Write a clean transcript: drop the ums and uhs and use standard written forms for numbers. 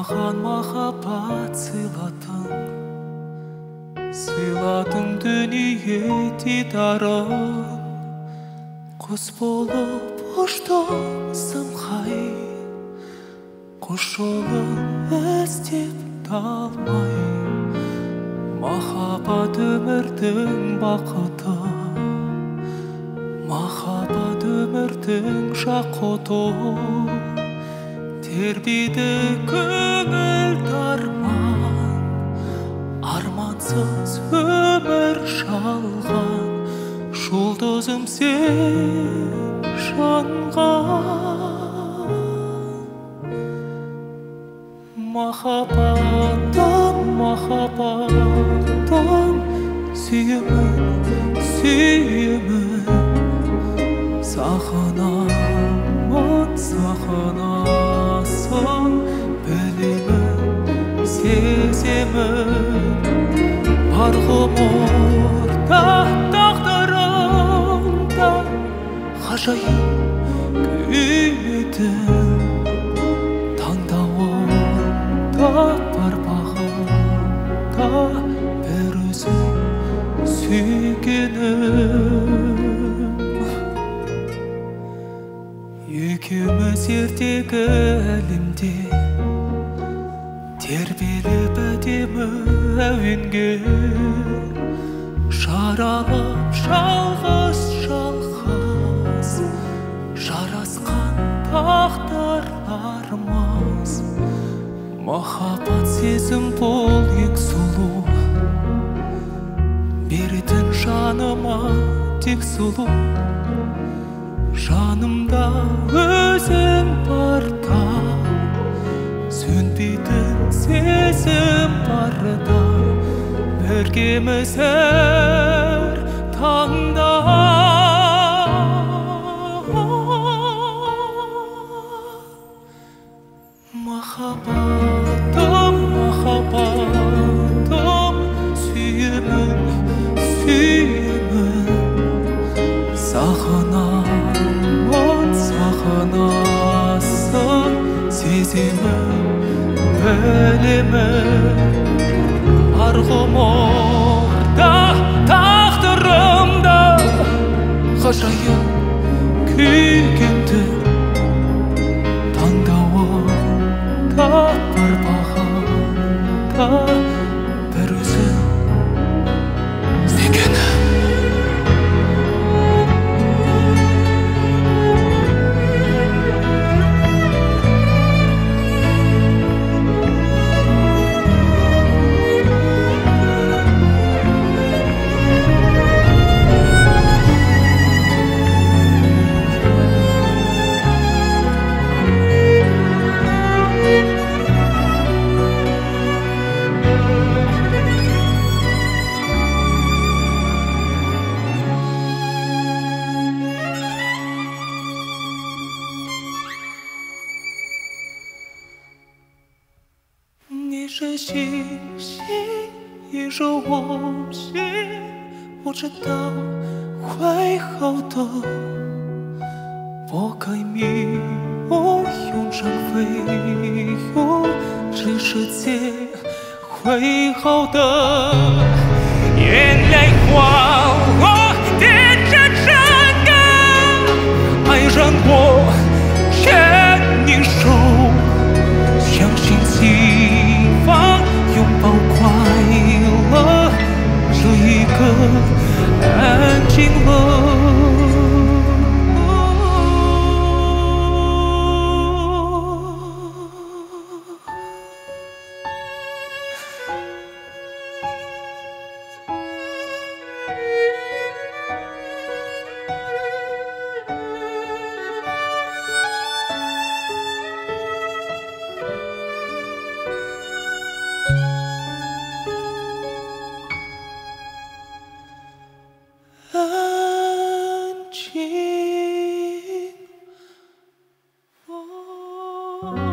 маған махаббат сыйладың дүние дидарың, құс болып ұштың самғай, құс жолын іздеп талмай. Махаббат өмірдің бақыты, махаббат өмірдің жақұты, тербейді көңіл арман, армансыз өмір жалған, жұлдызым сен жанған. Махаббаттан, махаббаттан сүйемін, сүйемін, сағынамын, сағынасың, білемін, сеземін. Бар ғұмырда тағдырымда ғажайып күйдің, таңдауымда бар бағымда бір өзің сүйгенім. Екеуміз ертегі әлемде тербеліп әдемі әуенге, жаралып жалғыз жарасқан тағдырларымыз. Махаббат сезім бұл ең сұлу, беретін жаныма тек сұлу. Жанымда өзің барда, сөнбейтін сезім барда, біргеміз әр таңда. Махаббатым, махаббатым, сүйемін, сүйемін, сағынамын, сағынасың, сеземін, білемін. Бар ғұмырда тағдырымда ғажайып күйгенді, таңдауымда бар бағымда бір өзің сүйгенім.你是星星，映着我心，我知道会好的。拨开迷雾，勇敢飞涌，这世界会好的。眼泪花落，点着真感，爱让我牵你手，相信希望，拥抱快乐，这一刻安静了。安静。